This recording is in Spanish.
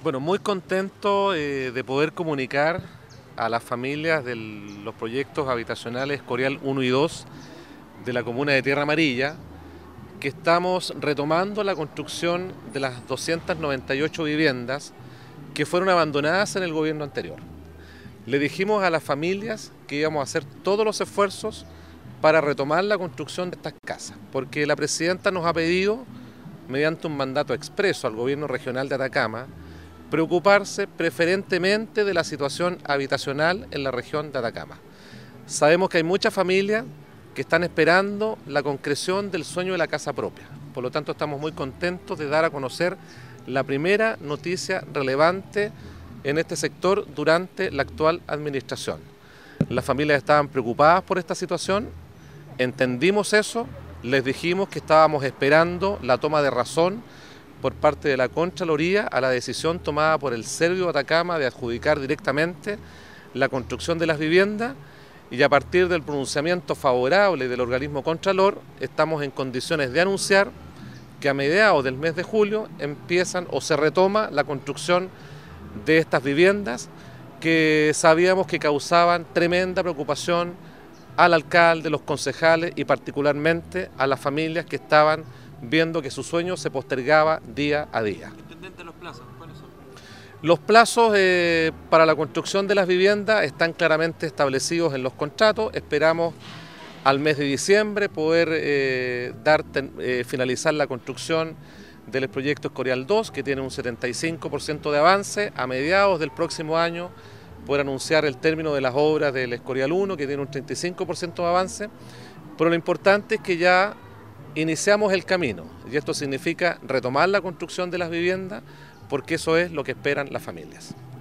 Bueno, muy contento de poder comunicar a las familias de los proyectos habitacionales Escorial 1 y 2 de la comuna de Tierra Amarilla que estamos retomando la construcción de las 298 viviendas que fueron abandonadas en el gobierno anterior. Le dijimos a las familias que íbamos a hacer todos los esfuerzos para retomar la construcción de estas casas, porque la presidenta nos ha pedido, mediante un mandato expreso al gobierno regional de Atacama, preocuparse preferentemente de la situación habitacional en la región de Atacama. Sabemos que hay muchas familias que están esperando la concreción del sueño de la casa propia. Por lo tanto, estamos muy contentos de dar a conocer la primera noticia relevante en este sector durante la actual administración. Las familias estaban preocupadas por esta situación, entendimos eso, les dijimos que estábamos esperando la toma de razón por parte de la Contraloría a la decisión tomada por el Servio de Atacama de adjudicar directamente la construcción de las viviendas, y a partir del pronunciamiento favorable del organismo Contralor estamos en condiciones de anunciar que a mediados del mes de julio empiezan o se retoma la construcción de estas viviendas que sabíamos que causaban tremenda preocupación al alcalde, los concejales y particularmente a las familias que estaban viendo que su sueño se postergaba día a día. Intendente, los plazos, ¿cuáles son? Los plazos para la construcción de las viviendas están claramente establecidos en los contratos. Esperamos al mes de diciembre poder finalizar la construcción del proyecto Escorial 2, que tiene un 75% de avance. A mediados del próximo año poder anunciar el término de las obras del Escorial 1, que tiene un 35% de avance. Pero lo importante es que ya iniciamos el camino, y esto significa retomar la construcción de las viviendas, porque eso es lo que esperan las familias.